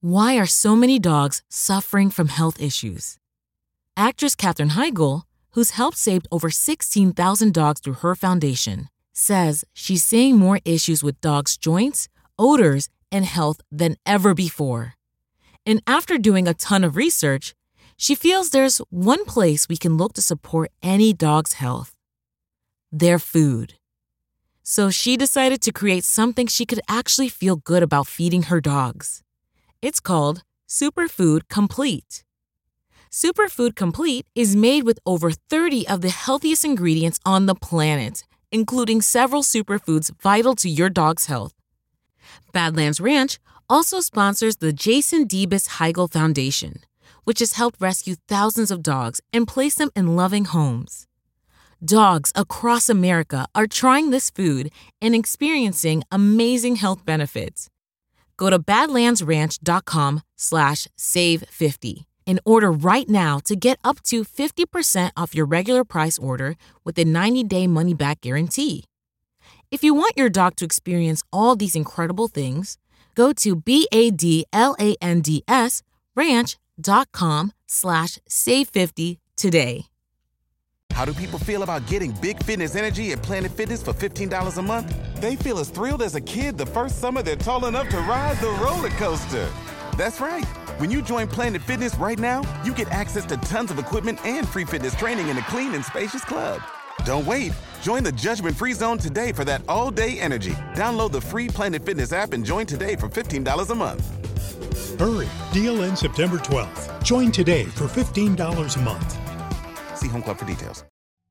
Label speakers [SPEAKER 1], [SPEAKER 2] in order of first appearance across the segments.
[SPEAKER 1] Why are so many dogs suffering from health issues? Actress Katherine Heigl, who's helped save over 16,000 dogs through her foundation, says she's seeing more issues with dogs' joints, odors, and health than ever before. And after doing a ton of research, she feels there's one place we can look to support any dog's health: their food. So she decided to create something she could actually feel good about feeding her dogs. It's called Superfood Complete. Superfood Complete is made with over 30 of the healthiest ingredients on the planet, including several superfoods vital to your dog's health. Badlands Ranch also sponsors the Jason Debus Heigl Foundation, which has helped rescue thousands of dogs and place them in loving homes. Dogs across America are trying this food and experiencing amazing health benefits. Go to badlandsranch.com/save50 and order right now to get up to 50% off your regular price order with a 90-day money-back guarantee. If you want your dog to experience all these incredible things, go to badlandsranch.com/save50 today.
[SPEAKER 2] How do people feel about getting Big Fitness Energy at Planet Fitness for $15 a month? They feel as thrilled as a kid the first summer they're tall enough to ride the roller coaster. That's right. When you join Planet Fitness right now, you get access to tons of equipment and free fitness training in a clean and spacious club. Don't wait. Join the judgment-free zone today for that all-day energy. Download the free Planet Fitness app and join today for $15 a month.
[SPEAKER 3] Hurry. Deal ends September 12th. Join today for $15 a month.
[SPEAKER 2] See Home Club for details.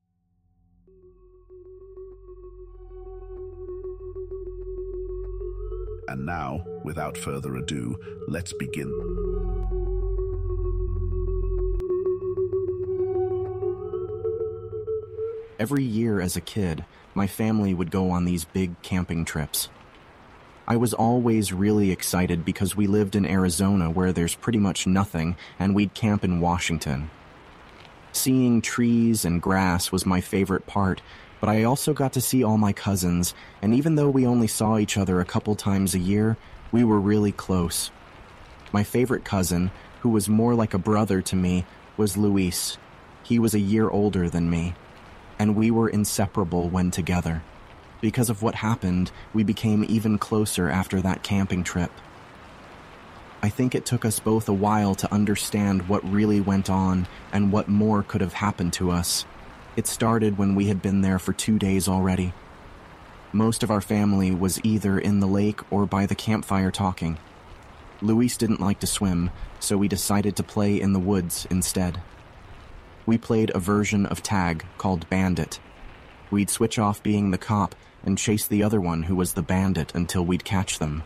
[SPEAKER 4] And now, without further ado, let's begin.
[SPEAKER 5] Every year as a kid, my family would go on these big camping trips. I was always really excited because we lived in Arizona where there's pretty much nothing, and we'd camp in Washington. Seeing trees and grass was my favorite part, but I also got to see all my cousins, and even though we only saw each other a couple times a year, we were really close. My favorite cousin, who was more like a brother to me, was Luis. He was a year older than me, and we were inseparable when together. Because of what happened, we became even closer after that camping trip. I think it took us both a while to understand what really went on and what more could have happened to us. It started when we had been there for 2 days already. Most of our family was either in the lake or by the campfire talking. Luis didn't like to swim, so we decided to play in the woods instead. We played a version of tag called Bandit. We'd switch off being the cop and chase the other one who was the bandit until we'd catch them.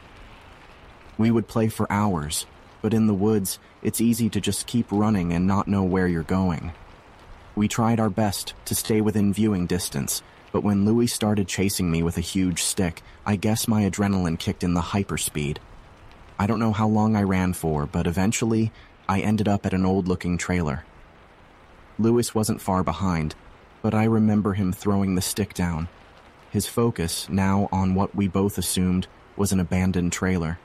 [SPEAKER 5] We would play for hours, but in the woods, it's easy to just keep running and not know where you're going. We tried our best to stay within viewing distance, but when Louis started chasing me with a huge stick, I guess my adrenaline kicked in the hyperspeed. I don't know how long I ran for, but eventually, I ended up at an old-looking trailer. Louis wasn't far behind, but I remember him throwing the stick down. His focus, now on what we both assumed was an abandoned trailer.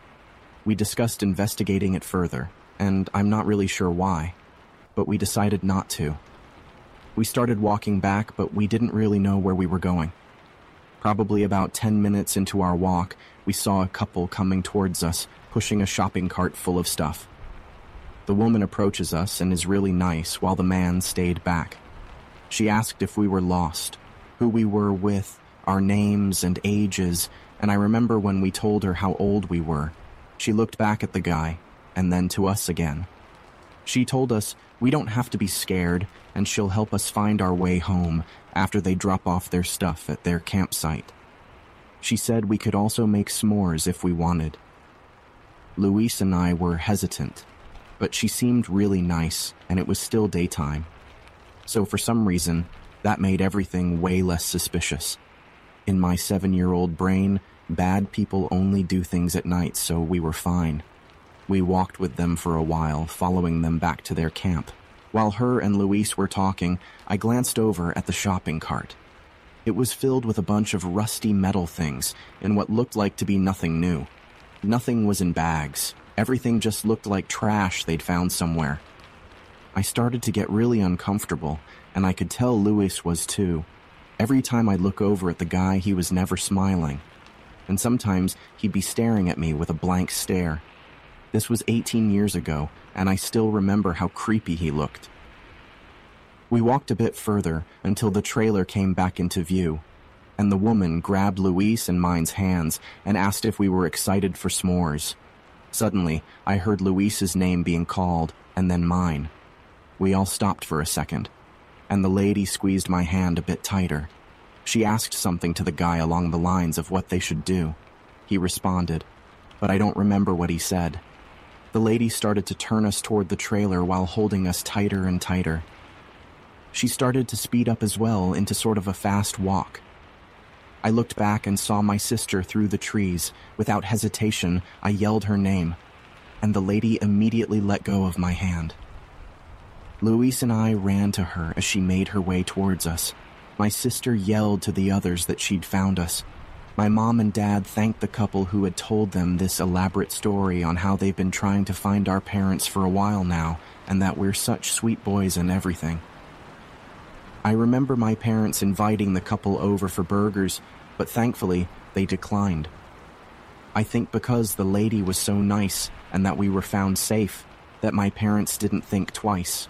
[SPEAKER 5] We discussed investigating it further, and I'm not really sure why, but we decided not to. We started walking back, but we didn't really know where we were going. Probably about 10 minutes into our walk, we saw a couple coming towards us, pushing a shopping cart full of stuff. The woman approaches us and is really nice, while the man stayed back. She asked if we were lost, who we were with, our names and ages, and I remember when we told her how old we were. She looked back at the guy, and then to us again. She told us we don't have to be scared, and she'll help us find our way home after they drop off their stuff at their campsite. She said we could also make s'mores if we wanted. Luis and I were hesitant, but she seemed really nice, and it was still daytime. So for some reason, that made everything way less suspicious. In my 7-year-old brain, bad people only do things at night, so we were fine. We walked with them for a while, following them back to their camp. While her and Luis were talking, I glanced over at the shopping cart. It was filled with a bunch of rusty metal things in what looked like to be nothing new. Nothing was in bags, Everything just looked like trash they'd found somewhere. I started to get really uncomfortable, and I could tell Luis was too. Every time I'd look over at the guy, he was never smiling. And sometimes he'd be staring at me with a blank stare. This was 18 years ago, and I still remember how creepy he looked. We walked a bit further until the trailer came back into view, and the woman grabbed Luis and mine's hands and asked if we were excited for s'mores. Suddenly, I heard Luis's name being called, and then mine. We all stopped for a second, and the lady squeezed my hand a bit tighter. She asked something to the guy along the lines of what they should do. He responded, but I don't remember what he said. The lady started to turn us toward the trailer while holding us tighter and tighter. She started to speed up as well into sort of a fast walk. I looked back and saw my sister through the trees. Without hesitation, I yelled her name, and the lady immediately let go of my hand. Luis and I ran to her as she made her way towards us. My sister yelled to the others that she'd found us. My mom and dad thanked the couple who had told them this elaborate story on how they've been trying to find our parents for a while now, and that we're such sweet boys and everything. I remember my parents inviting the couple over for burgers, but thankfully, they declined. I think because the lady was so nice and that we were found safe, that my parents didn't think twice.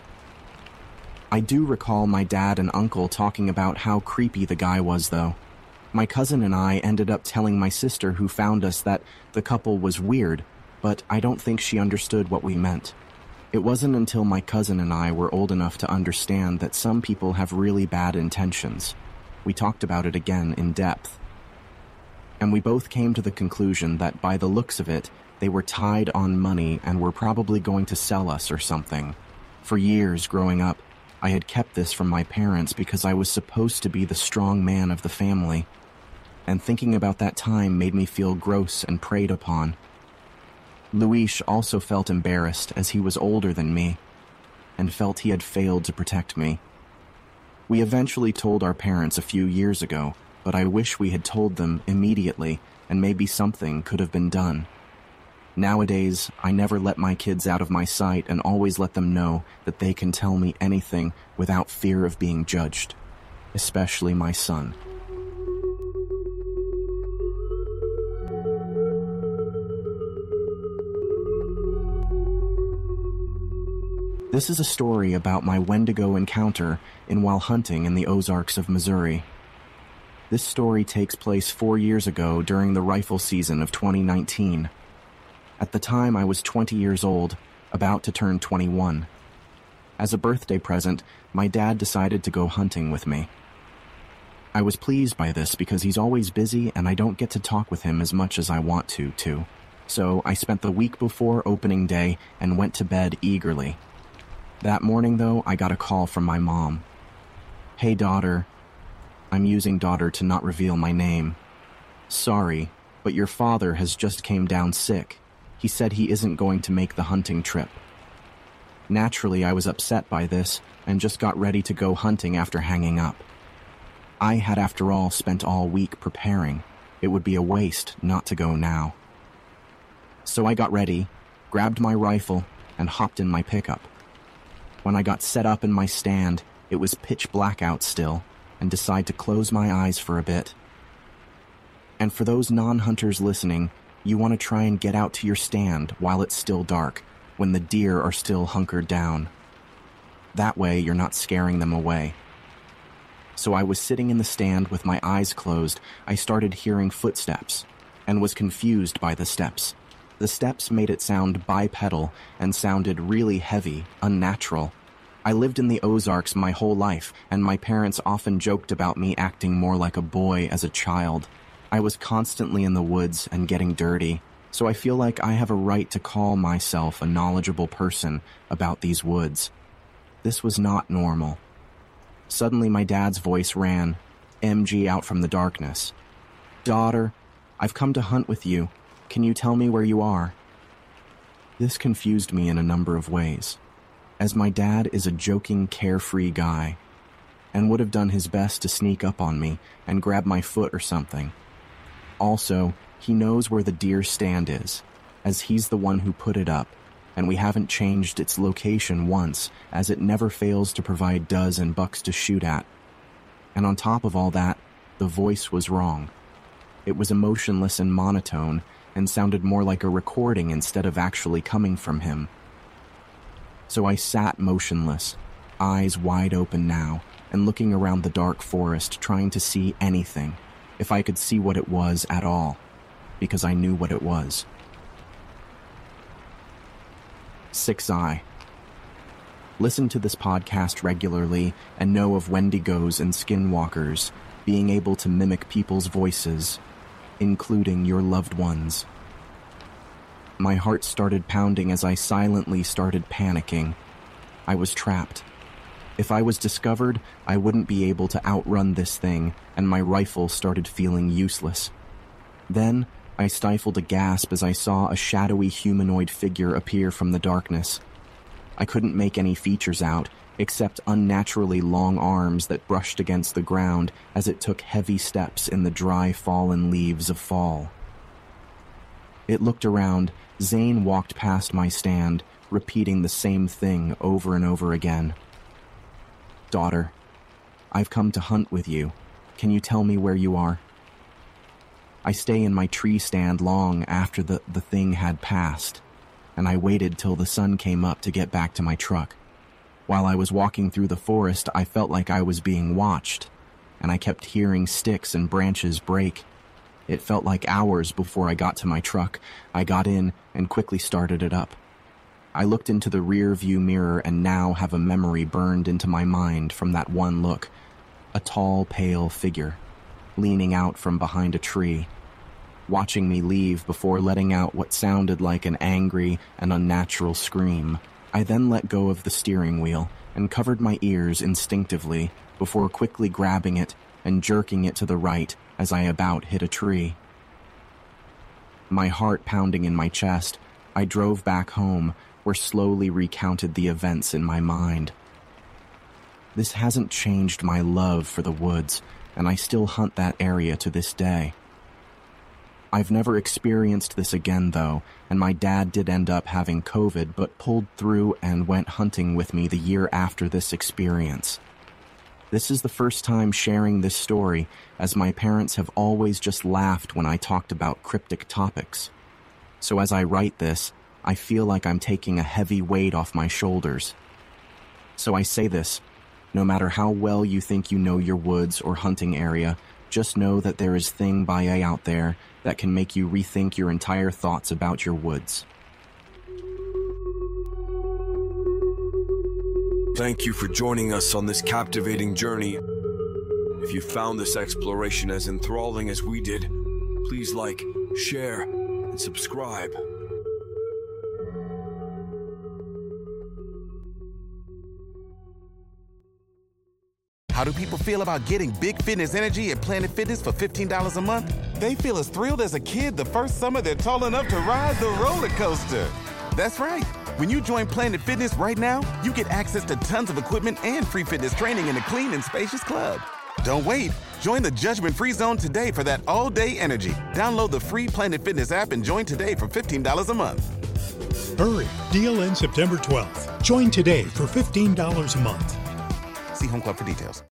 [SPEAKER 5] I do recall my dad and uncle talking about how creepy the guy was, though. My cousin and I ended up telling my sister who found us that the couple was weird, but I don't think she understood what we meant. It wasn't until my cousin and I were old enough to understand that some people have really bad intentions. We talked about it again in depth. And we both came to the conclusion that by the looks of it, they were tied on money and were probably going to sell us or something. For years growing up, I had kept this from my parents because I was supposed to be the strong man of the family. And thinking about that time made me feel gross and preyed upon. Luis also felt embarrassed as he was older than me, and felt he had failed to protect me. We eventually told our parents a few years ago, but I wish we had told them immediately, and maybe something could have been done. Nowadays, I never let my kids out of my sight and always let them know that they can tell me anything without fear of being judged, especially my son. This is a story about my Wendigo encounter while hunting in the Ozarks of Missouri. This story takes place 4 years ago during the rifle season of 2019. At the time, I was 20 years old, about to turn 21. As a birthday present, my dad decided to go hunting with me. I was pleased by this because he's always busy and I don't get to talk with him as much as I want to. So I spent the week before opening day and went to bed eagerly. That morning, though, I got a call from my mom. "Hey, daughter." I'm using daughter to not reveal my name. "Sorry, but your father has just came down sick. He said he isn't going to make the hunting trip." Naturally, I was upset by this and just got ready to go hunting after hanging up. I had, after all, spent all week preparing. It would be a waste not to go now. So I got ready, grabbed my rifle, and hopped in my pickup. When I got set up in my stand, it was pitch black out still, and decided to close my eyes for a bit. And for those non-hunters listening, you want to try and get out to your stand while it's still dark, when the deer are still hunkered down. That way you're not scaring them away. So I was sitting in the stand with my eyes closed. I started hearing footsteps, and was confused by the steps. The steps made it sound bipedal and sounded really heavy, unnatural. I lived in the Ozarks my whole life, and my parents often joked about me acting more like a boy as a child. I was constantly in the woods and getting dirty, so I feel like I have a right to call myself a knowledgeable person about these woods. This was not normal. Suddenly my dad's voice ran, MG out from the darkness. "Daughter, I've come to hunt with you. Can you tell me where you are?" This confused me in a number of ways, as my dad is a joking, carefree guy, and would have done his best to sneak up on me and grab my foot or something. Also, he knows where the deer stand is, as he's the one who put it up, and we haven't changed its location once, as it never fails to provide does and bucks to shoot at. And on top of all that, the voice was wrong. It was emotionless and monotone, and sounded more like a recording instead of actually coming from him. So I sat motionless, eyes wide open now, and looking around the dark forest, trying to see anything, if I could see what it was at all, because I knew what it was. 6 Eye. Listen to this podcast regularly and know of Wendigos and skinwalkers being able to mimic people's voices, including your loved ones. My heart started pounding as I silently started panicking. I was trapped. If I was discovered, I wouldn't be able to outrun this thing, and my rifle started feeling useless. Then, I stifled a gasp as I saw a shadowy humanoid figure appear from the darkness. I couldn't make any features out, except unnaturally long arms that brushed against the ground as it took heavy steps in the dry fallen leaves of fall. It looked around. Zane walked past my stand, repeating the same thing over and over again. "Daughter, I've come to hunt with you. Can you tell me where you are?" I stay in my tree stand long after the thing had passed, and I waited till the sun came up to get back to my truck. While I was walking through the forest, I felt like I was being watched, and I kept hearing sticks and branches break. It felt like hours before I got to my truck. I got in and quickly started it up. I looked into the rear view mirror and now have a memory burned into my mind from that one look. A tall, pale figure, leaning out from behind a tree, watching me leave before letting out what sounded like an angry and unnatural scream. I then let go of the steering wheel and covered my ears instinctively before quickly grabbing it and jerking it to the right as I about hit a tree. My heart pounding in my chest, I drove back home, where slowly recounted the events in my mind. This hasn't changed my love for the woods, and I still hunt that area to this day. I've never experienced this again, though, and my dad did end up having COVID, but pulled through and went hunting with me the year after this experience. This is the first time sharing this story, as my parents have always just laughed when I talked about cryptic topics. So as I write this, I feel like I'm taking a heavy weight off my shoulders. So I say this, no matter how well you think you know your woods or hunting area, just know that there is thing baya out there that can make you rethink your entire thoughts about your woods.
[SPEAKER 6] Thank you for joining us on this captivating journey. If you found this exploration as enthralling as we did, please like, share, and subscribe.
[SPEAKER 2] How do people feel about getting big fitness energy at Planet Fitness for $15 a month? They feel as thrilled as a kid the first summer they're tall enough to ride the roller coaster. That's right. When you join Planet Fitness right now, you get access to tons of equipment and free fitness training in a clean and spacious club. Don't wait. Join the judgment-free zone today for that all-day energy. Download the free Planet Fitness app and join today for $15 a month.
[SPEAKER 3] Hurry! Deal ends September 12th. Join today for $15 a month.
[SPEAKER 2] See Home Club for details.